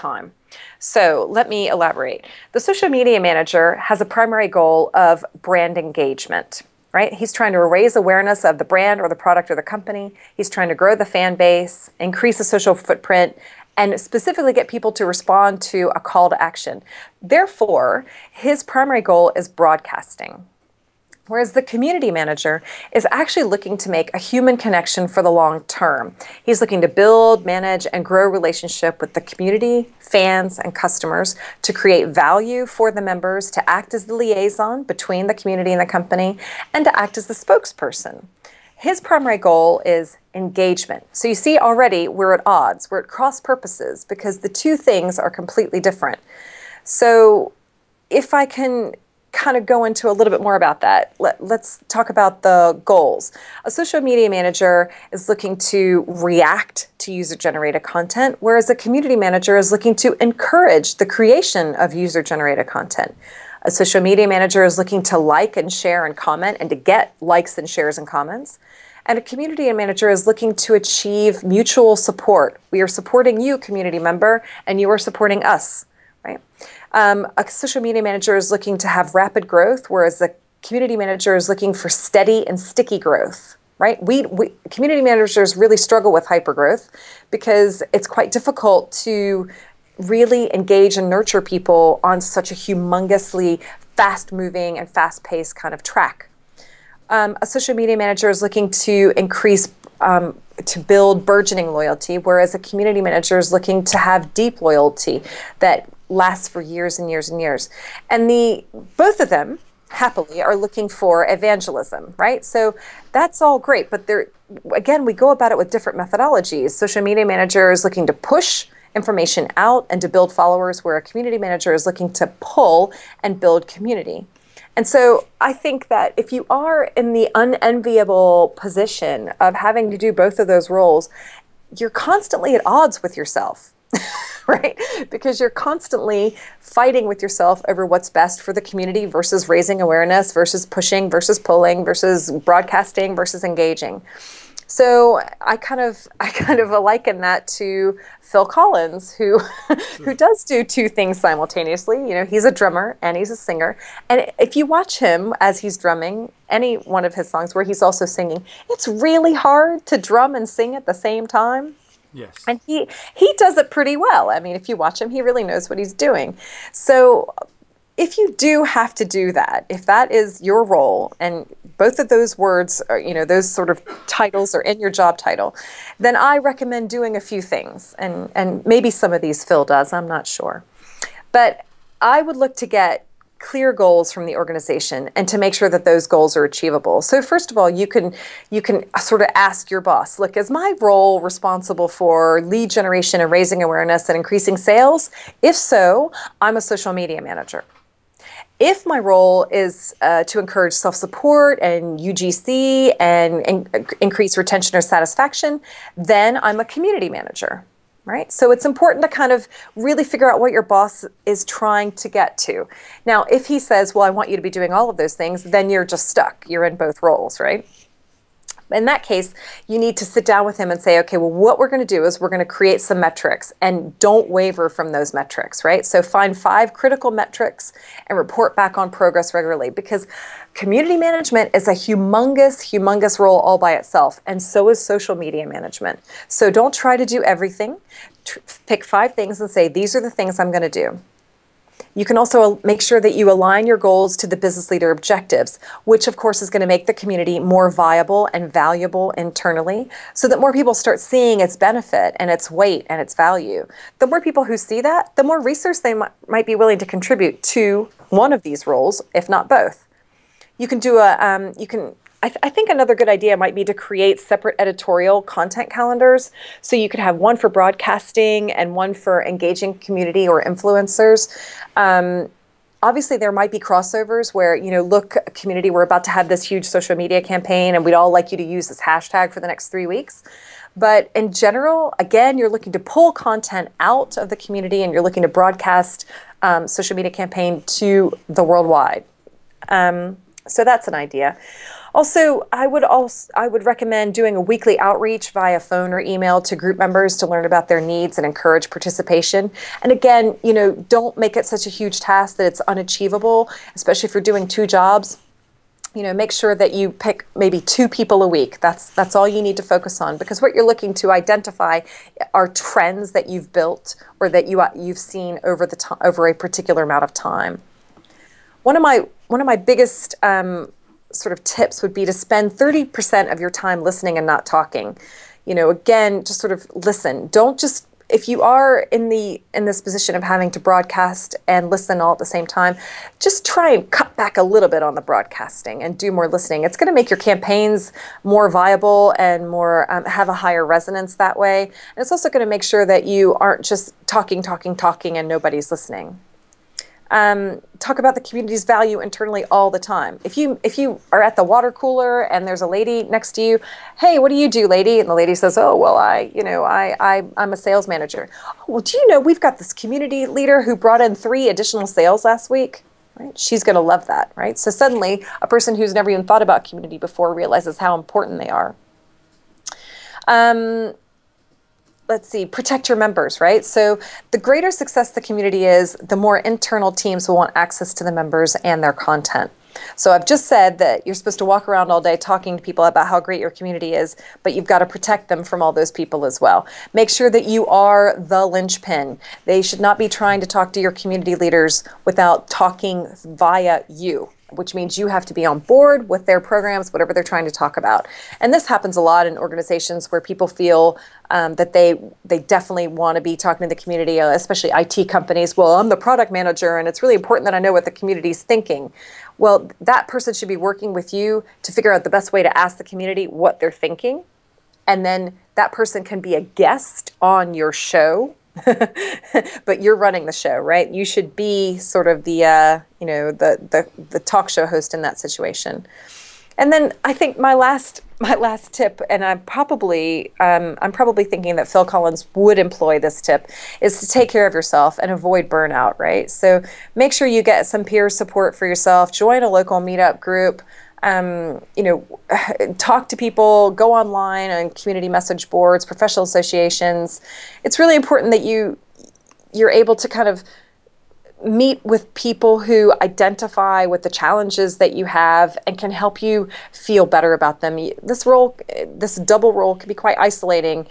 So let me elaborate. The social media manager has a primary goal of brand engagement, right? He's trying to raise awareness of the brand or the product or the company. He's trying to grow the fan base, increase the social footprint, and specifically get people to respond to a call to action. Therefore, his primary goal is broadcasting. Whereas the community manager is actually looking to make a human connection for the long term. He's looking to build, manage, and grow relationship with the community, fans, and customers to create value for the members, to act as the liaison between the community and the company, and to act as the spokesperson. His primary goal is engagement. So you see already we're at odds, we're at cross purposes because the two things are completely different. So if I can kind of go into a little bit more about that. Let's talk about the goals. A social media manager is looking to react to user-generated content, whereas a community manager is looking to encourage the creation of user-generated content. A social media manager is looking to like and share and comment and to get likes and shares and comments. And a community manager is looking to achieve mutual support. We are supporting you, community member, and you are supporting us, right? A social media manager is looking to have rapid growth, whereas the community manager is looking for steady and sticky growth, right? We community managers really struggle with hypergrowth because it's quite difficult to really engage and nurture people on such a humongously fast-moving and fast-paced kind of track. A social media manager is looking to increase to build burgeoning loyalty, whereas a community manager is looking to have deep loyalty that lasts for years and years and years. And both of them, happily, are looking for evangelism, right? So that's all great, but again, we go about it with different methodologies. Social media manager is looking to push information out and to build followers, where a community manager is looking to pull and build community. And so I think that if you are in the unenviable position of having to do both of those roles, you're constantly at odds with yourself, right? Because you're constantly fighting with yourself over what's best for the community versus raising awareness versus pushing versus pulling versus broadcasting versus engaging. So I kind of liken that to Phil Collins, who does do two things simultaneously. You know, he's a drummer and he's a singer. And if you watch him as he's drumming any one of his songs where he's also singing, it's really hard to drum and sing at the same time. Yes. And he does it pretty well. I mean, if you watch him, he really knows what he's doing. So if you do have to do that, if that is your role, and both of those words, are, those sort of titles are in your job title, then I recommend doing a few things. And maybe some of these Phil does, I'm not sure. But I would look to get clear goals from the organization and to make sure that those goals are achievable. So first of all, you can sort of ask your boss, look, is my role responsible for lead generation and raising awareness and increasing sales? If so, I'm a social media manager. If my role is to encourage self-support and UGC and increase retention or satisfaction, then I'm a community manager, right? So it's important to kind of really figure out what your boss is trying to get to. Now, if he says, well, I want you to be doing all of those things, then you're just stuck. You're in both roles, right? In that case, you need to sit down with him and say, okay, well, what we're going to do is we're going to create some metrics, and don't waver from those metrics, right? So find 5 critical metrics and report back on progress regularly, because community management is a humongous role all by itself, and so is social media management. So don't try to do everything. Pick 5 things and say, these are the things I'm going to do. You can also make sure that you align your goals to the business leader objectives, which of course is going to make the community more viable and valuable internally, so that more people start seeing its benefit and its weight and its value. The more people who see that, the more resource they might be willing to contribute to one of these roles, if not both. You can do I think another good idea might be to create separate editorial content calendars. So you could have one for broadcasting and one for engaging community or influencers. Obviously, there might be crossovers where, look, community, we're about to have this huge social media campaign and we'd all like you to use this hashtag for the next 3 weeks. But in general, again, you're looking to pull content out of the community and you're looking to broadcast social media campaign to the worldwide. So that's an idea. Also, I would recommend doing a weekly outreach via phone or email to group members to learn about their needs and encourage participation. And again, don't make it such a huge task that it's unachievable, especially if you're doing two jobs. Make sure that you pick maybe 2 people a week. That's all you need to focus on, because what you're looking to identify are trends that you've built or that you've seen over a particular amount of time. One of my biggest sort of tips would be to spend 30% of your time listening and not talking. Again, just sort of listen. Don't just, if you are in this position of having to broadcast and listen all at the same time, just try and cut back a little bit on the broadcasting and do more listening. It's going to make your campaigns more viable and more have a higher resonance that way. And it's also going to make sure that you aren't just talking and nobody's listening. Talk about the community's value internally all the time. If you are at the water cooler and there's a lady next to you, hey, what do you do, lady? And the lady says, oh, well, I'm a sales manager. Oh, well, do you know we've got this community leader who brought in 3 additional sales last week? Right? She's going to love that, right? So suddenly, a person who's never even thought about community before realizes how important they are. Let's see, protect your members, right? So the greater success the community is, the more internal teams will want access to the members and their content. So I've just said that you're supposed to walk around all day talking to people about how great your community is, but you've got to protect them from all those people as well. Make sure that you are the linchpin. They should not be trying to talk to your community leaders without talking via you, which means you have to be on board with their programs, whatever they're trying to talk about. And this happens a lot in organizations where people feel that they definitely want to be talking to the community, especially IT companies. Well, I'm the product manager, and it's really important that I know what the community's thinking. Well, that person should be working with you to figure out the best way to ask the community what they're thinking. And then that person can be a guest on your show. But you're running the show, right? You should be sort of the talk show host in that situation. And then I think my last tip, and I'm probably thinking that Phil Collins would employ this tip, is to take care of yourself and avoid burnout, right? So make sure you get some peer support for yourself. Join a local meetup group. Talk to people, go online on community message boards, professional associations. It's really important that you're able to kind of meet with people who identify with the challenges that you have and can help you feel better about them. This double role can be quite isolating.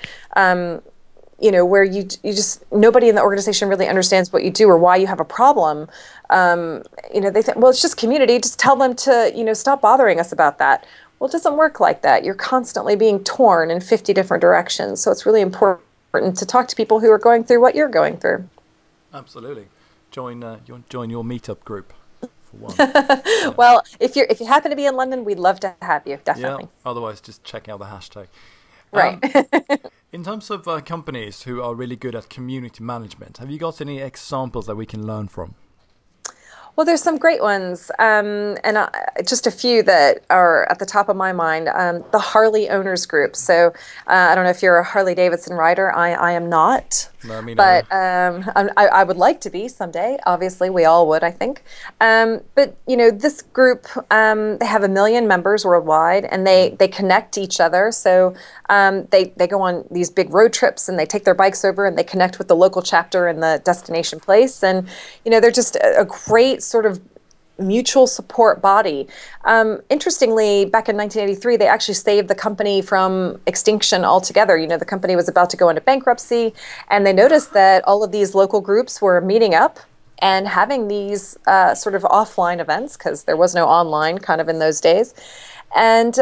Where you just, nobody in the organization really understands what you do or why you have a problem. They think, well, it's just community. Just tell them to, stop bothering us about that. Well, it doesn't work like that. You're constantly being torn in 50 different directions. So it's really important to talk to people who are going through what you're going through. Absolutely. Join your meetup group for one. Well, if you happen to be in London, we'd love to have you. Definitely. Yeah. Otherwise, just check out the hashtag. Right. In terms of companies who are really good at community management, have you got any examples that we can learn from? Well, there's some great ones, and just a few that are at the top of my mind. The Harley Owners Group. So I don't know if you're a Harley Davidson rider. I am not. No, me but neither. I would like to be someday. Obviously, we all would, I think. But this group, they have 1 million members worldwide, and they connect each other. So they go on these big road trips, and they take their bikes over, and they connect with the local chapter in the destination place. And they're just a great sort of mutual support body. Interestingly, back in 1983, they actually saved the company from extinction altogether. The company was about to go into bankruptcy, and they noticed that all of these local groups were meeting up and having these sort of offline events, because there was no online kind of in those days. And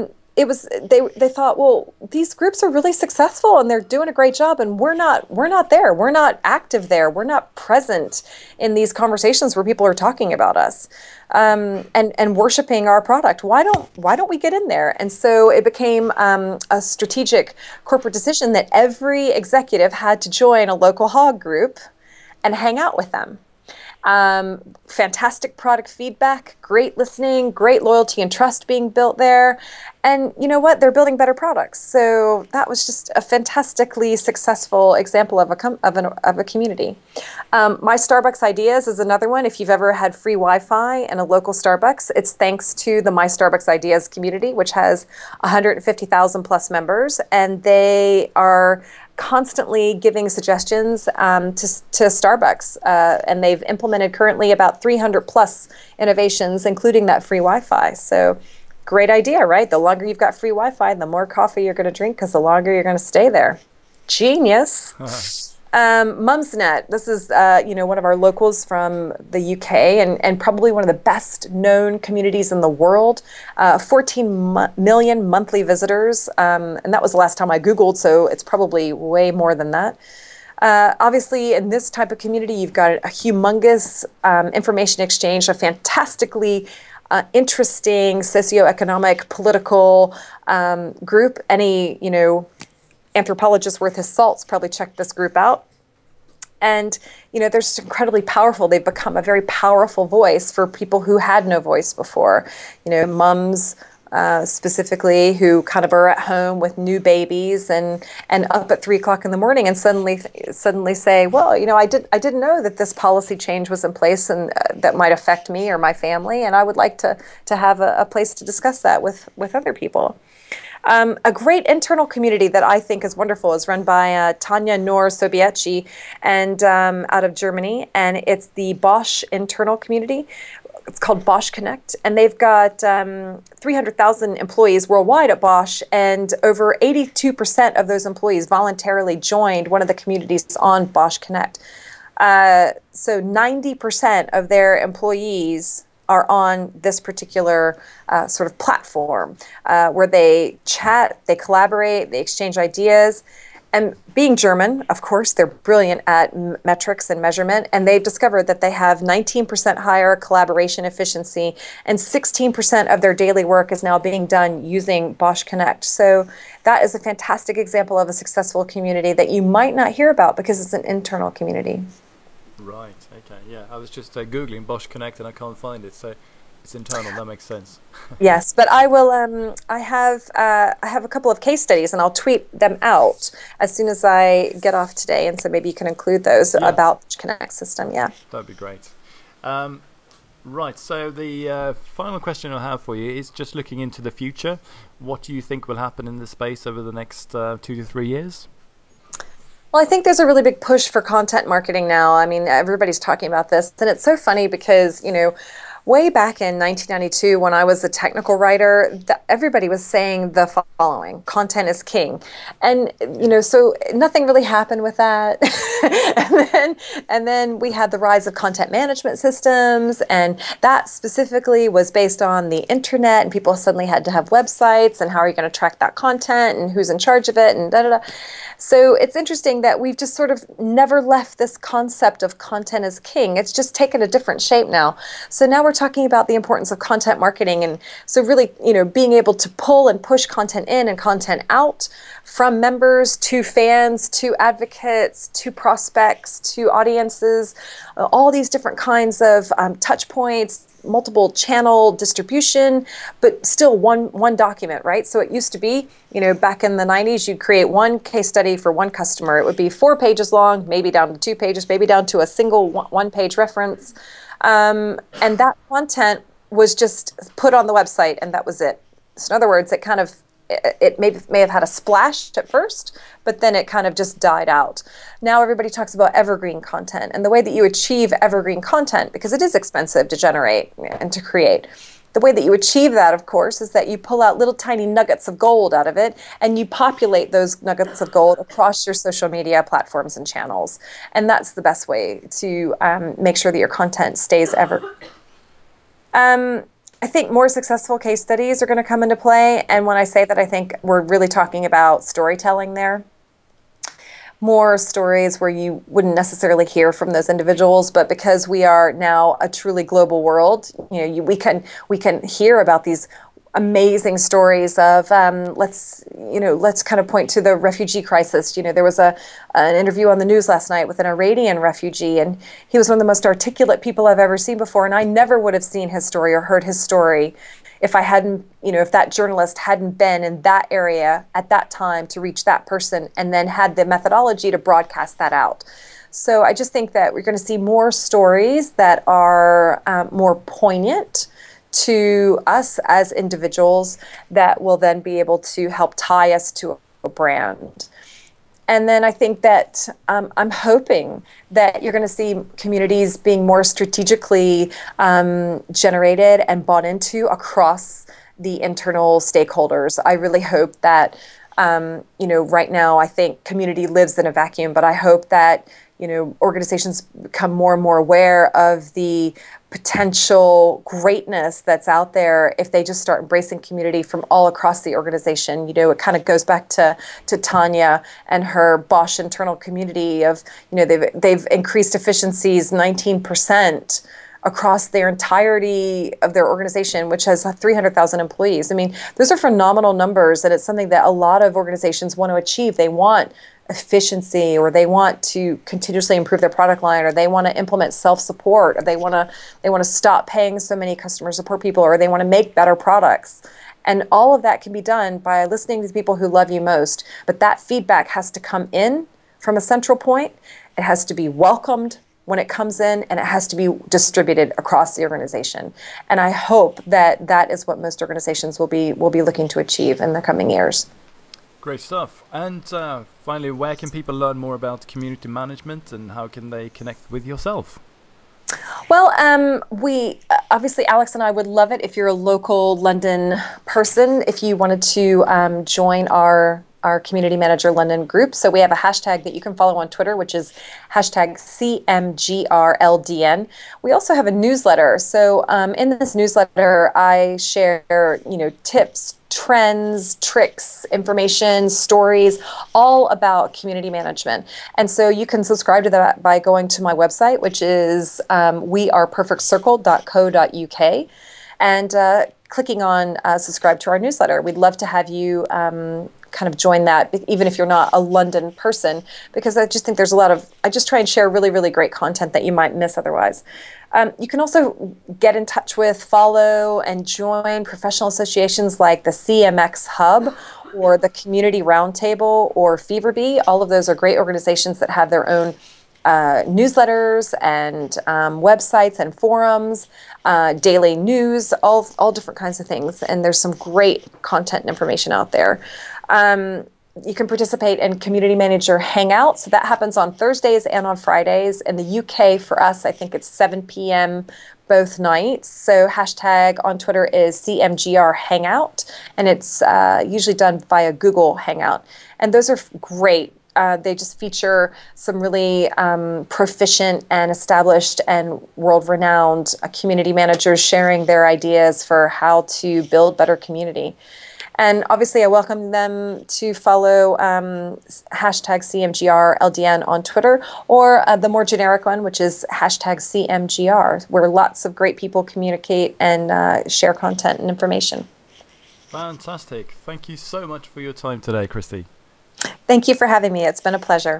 they thought, well, these groups are really successful and they're doing a great job, and we're not there. We're not active there. We're not present in these conversations where people are talking about us and worshiping our product. Why don't we get in there? And so it became a strategic corporate decision that every executive had to join a local hog group and hang out with them. Fantastic product feedback, great listening, great loyalty and trust being built there. And you know what? They're building better products. So that was just a fantastically successful example of a community. My Starbucks Ideas is another one. If you've ever had free Wi-Fi in a local Starbucks, it's thanks to the My Starbucks Ideas community, which has 150,000 plus members, and they are constantly giving suggestions to Starbucks, and they've implemented currently about 300 plus innovations, including that free Wi-Fi. So great idea, right? The longer you've got free Wi-Fi, the more coffee you're going to drink because the longer you're going to stay there. Genius. Mumsnet, this is one of our locals from the UK and probably one of the best known communities in the world. 14 million monthly visitors, and that was the last time I Googled, so it's probably way more than that. Obviously, in this type of community, you've got a humongous information exchange, a fantastically interesting socioeconomic, political group. Any, anthropologist worth his salt's probably checked this group out. And, they're just incredibly powerful. They've become a very powerful voice for people who had no voice before. Mums specifically who kind of are at home with new babies and up at 3:00 in the morning and suddenly say, well, I didn't know that this policy change was in place and that might affect me or my family, and I would like to have a place to discuss that with other people. A great internal community that I think is wonderful is run by Tanya Noor Sobieci and out of Germany, and it's the Bosch internal community. It's called Bosch Connect, and they've got 300,000 employees worldwide at Bosch, and over 82% of those employees voluntarily joined one of the communities on Bosch Connect. So 90% of their employees are on this particular sort of platform where they chat, they collaborate, they exchange ideas. And being German, of course, they're brilliant at metrics and measurement, and they've discovered that they have 19% higher collaboration efficiency, and 16% of their daily work is now being done using Bosch Connect. So that is a fantastic example of a successful community that you might not hear about because it's an internal community. Right, okay, yeah. I was just Googling Bosch Connect and I can't find it, so it's internal. That makes sense. Yes, but I will. I have a couple of case studies, and I'll tweet them out as soon as I get off today. And so maybe you can include those about the Connect system. Yeah, that'd be great. Right. So the final question I have for you is just looking into the future. What do you think will happen in the space over the next 2 to 3 years? Well, I think there's a really big push for content marketing now. I mean, everybody's talking about this, and it's so funny because way back in 1992, when I was a technical writer, everybody was saying the following: content is king. And, so nothing really happened with that. and then we had the rise of content management systems, and that specifically was based on the internet, and people suddenly had to have websites, and how are you going to track that content, and who's in charge of it, and da-da-da. So it's interesting that we've just sort of never left this concept of content as king. It's just taken a different shape now. So now we're talking about the importance of content marketing. And so really, being able to pull and push content in and content out from members to fans, to advocates, to prospects, to audiences, all these different kinds of touch points, multiple channel distribution, but still one document, right? So it used to be, back in the 90s, you'd create one case study for one customer. It would be 4 pages long, maybe down to 2 pages, maybe down to a single one-page reference. And that content was just put on the website, and that was it. So in other words, it may have had a splash at first, but then it kind of just died out. Now everybody talks about evergreen content, and the way that you achieve evergreen content, because it is expensive to generate and to create, the way that you achieve that, of course, is that you pull out little tiny nuggets of gold out of it, and you populate those nuggets of gold across your social media platforms and channels. And that's the best way to make sure that your content stays ever. I think more successful case studies are going to come into play. And when I say that, I think we're really talking about storytelling there. More stories where you wouldn't necessarily hear from those individuals, but because we are now a truly global world, we can hear about these amazing stories of let's kind of point to the refugee crisis. There was an interview on the news last night with an Iranian refugee, and he was one of the most articulate people I've ever seen before, and I never would have seen his story or heard his story if I hadn't, if that journalist hadn't been in that area at that time to reach that person and then had the methodology to broadcast that out. So I just think that we're going to see more stories that are more poignant to us as individuals that will then be able to help tie us to a brand. And then I think that I'm hoping that you're going to see communities being more strategically generated and bought into across the internal stakeholders. I really hope that, right now I think community lives in a vacuum, but I hope that, organizations become more and more aware of the potential greatness that's out there if they just start embracing community from all across the organization. It kind of goes back to Tanya and her Bosch internal community of, they've increased efficiencies 19% across their entirety of their organization, which has 300,000 employees. I mean, those are phenomenal numbers, and it's something that a lot of organizations want to achieve. They want efficiency, or they want to continuously improve their product line, or they want to implement self-support, or they want to stop paying so many customer support people, or they want to make better products. And all of that can be done by listening to the people who love you most. But that feedback has to come in from a central point. It has to be welcomed when it comes in, and it has to be distributed across the organization. And I hope that that is what most organizations will be looking to achieve in the coming years. Great stuff. And finally, where can people learn more about community management, and how can they connect with yourself? Well, we obviously, Alex and I would love it if you're a local London person, if you wanted to join our Community Manager London group. So we have a hashtag that you can follow on Twitter, which is hashtag CMGRLDN. We also have a newsletter. So in this newsletter, I share, tips, trends, tricks, information, stories, all about community management. And so you can subscribe to that by going to my website, which is weareperfectcircle.co.uk, and clicking on subscribe to our newsletter. We'd love to have you kind of join that, even if you're not a London person, because I just think there's I just try and share really, really great content that you might miss otherwise. You can also get in touch with, follow, and join professional associations like the CMX Hub or the Community Roundtable or Feverbee. All of those are great organizations that have their own newsletters and websites and forums, daily news, all different kinds of things. And there's some great content and information out there. You can participate in Community Manager Hangout. So that happens on Thursdays and on Fridays. In the UK, for us, I think it's 7 p.m. both nights. So hashtag on Twitter is CMGR Hangout, and it's usually done via Google Hangout. And those are great. They just feature some really proficient and established and world-renowned community managers sharing their ideas for how to build better community. And obviously, I welcome them to follow hashtag CMGRLDN on Twitter, or the more generic one, which is hashtag CMGR, where lots of great people communicate and share content and information. Fantastic. Thank you so much for your time today, Christy. Thank you for having me. It's been a pleasure.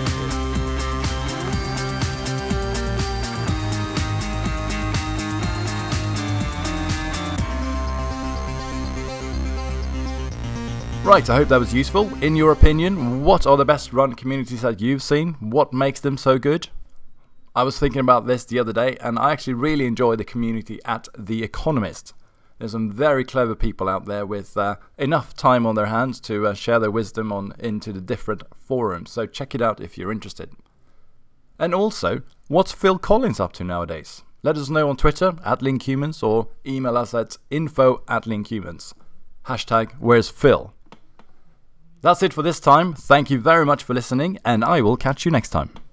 Right, I hope that was useful. In your opinion, what are the best run communities that you've seen? What makes them so good? I was thinking about this the other day, and I actually really enjoy the community at The Economist. There's some very clever people out there with enough time on their hands to share their wisdom into the different forums, so check it out if you're interested. And also, what's Phil Collins up to nowadays? Let us know on Twitter @LinkHumans, or email us at info@linkhumans. Hashtag where's Phil? That's it for this time. Thank you very much for listening, and I will catch you next time.